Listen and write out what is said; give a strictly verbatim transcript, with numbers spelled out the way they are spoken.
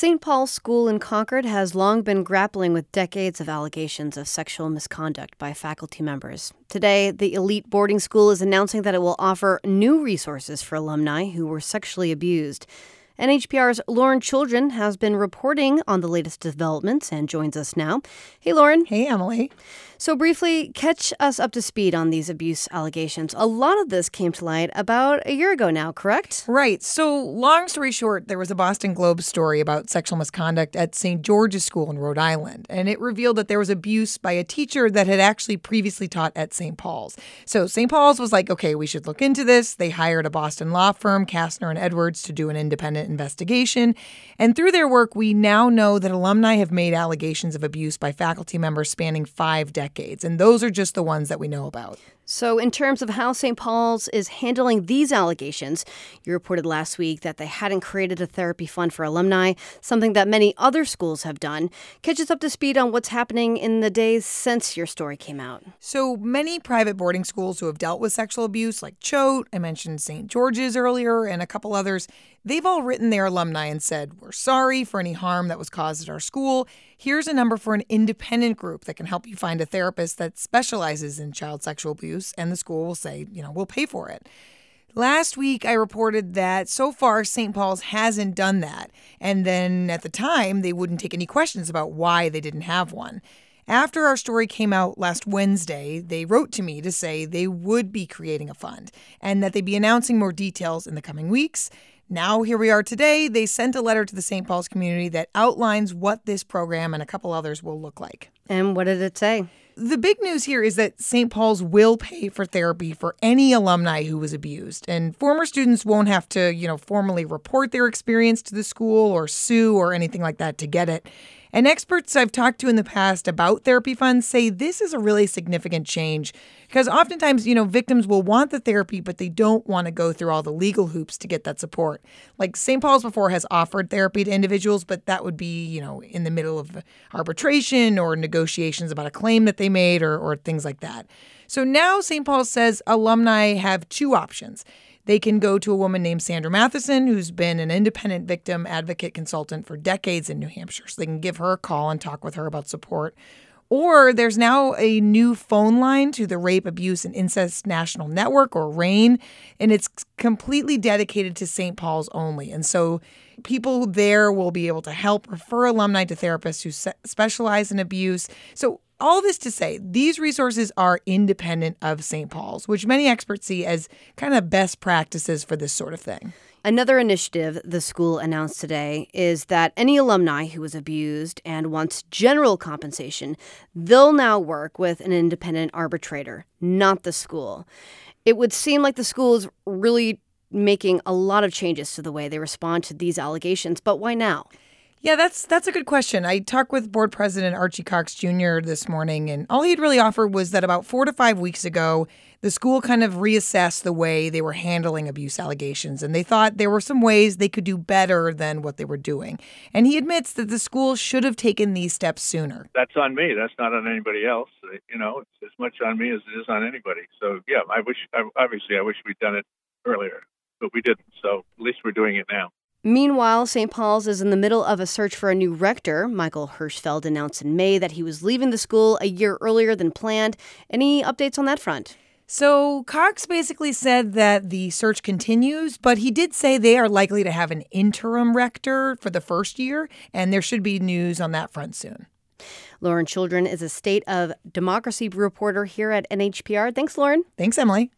Saint Paul's School in Concord has long been grappling with decades of allegations of sexual misconduct by faculty members. Today, the elite boarding school is announcing that it will offer new resources for alumni who were sexually abused. N H P R's Lauren Children has been reporting on the latest developments and joins us now. Hey, Lauren. Hey, Emily. So briefly, catch us up to speed on these abuse allegations. A lot of this came to light about a year ago now, correct? Right. So long story short, there was a Boston Globe story about sexual misconduct at Saint George's School in Rhode Island, and it revealed that there was abuse by a teacher that had actually previously taught at Saint Paul's. So Saint Paul's was like, okay, we should look into this. They hired a Boston law firm, Kastner and Edwards, to do an independent investigation. And through their work, we now know that alumni have made allegations of abuse by faculty members spanning five decades. And those are just the ones that we know about. So in terms of how Saint Paul's is handling these allegations, you reported last week that they hadn't created a therapy fund for alumni, something that many other schools have done. Catch us up to speed on what's happening in the days since your story came out. So many private boarding schools who have dealt with sexual abuse, like Choate, I mentioned Saint George's earlier, and a couple others, they've all written their alumni and said, we're sorry for any harm that was caused at our school. Here's a number for an independent group that can help you find a therapist that specializes in child sexual abuse, and the school will say, you know, we'll pay for it. Last week, I reported that so far, Saint Paul's hasn't done that. And then at the time, they wouldn't take any questions about why they didn't have one. After our story came out last Wednesday, they wrote to me to say they would be creating a fund and that they'd be announcing more details in the coming weeks. Now, here we are today. They sent a letter to the Saint Paul's community that outlines what this program and a couple others will look like. And what did it say? The big news here is that Saint Paul's will pay for therapy for any alumni who was abused. And former students won't have to, you know, formally report their experience to the school or sue or anything like that to get it. And experts I've talked to in the past about therapy funds say this is a really significant change because oftentimes, you know, victims will want the therapy, but they don't want to go through all the legal hoops to get that support. Like Saint Paul's before has offered therapy to individuals, but that would be, you know, in the middle of arbitration or negotiations about a claim that they made or, or things like that. So now Saint Paul's says alumni have two options. They can go to a woman named Sandra Matheson, who's been an independent victim advocate consultant for decades in New Hampshire. So they can give her a call and talk with her about support. Or there's now a new phone line to the Rape, Abuse, and Incest National Network, or RAINN, and it's completely dedicated to Saint Paul's only. And so people there will be able to help refer alumni to therapists who se- specialize in abuse. So all this to say, these resources are independent of Saint Paul's, which many experts see as kind of best practices for this sort of thing. Another initiative the school announced today is that any alumni who was abused and wants general compensation, they'll now work with an independent arbitrator, not the school. It would seem like the school is really making a lot of changes to the way they respond to these allegations, but why now? Yeah, that's that's a good question. I talked with board president Archie Cox Junior this morning, and all he'd really offered was that about four to five weeks ago, the school kind of reassessed the way they were handling abuse allegations, and they thought there were some ways they could do better than what they were doing. And he admits that the school should have taken these steps sooner. That's on me. That's not on anybody else. You know, it's as much on me as it is on anybody. So, yeah, I wish, obviously, I wish we'd done it earlier, but we didn't. So at least we're doing it now. Meanwhile, Saint Paul's is in the middle of a search for a new rector. Michael Hirschfeld announced in May that he was leaving the school a year earlier than planned. Any updates on that front? So Cox basically said that the search continues, but he did say they are likely to have an interim rector for the first year, and there should be news on that front soon. Lauren Children is a State of Democracy reporter here at N H P R. Thanks, Lauren. Thanks, Emily.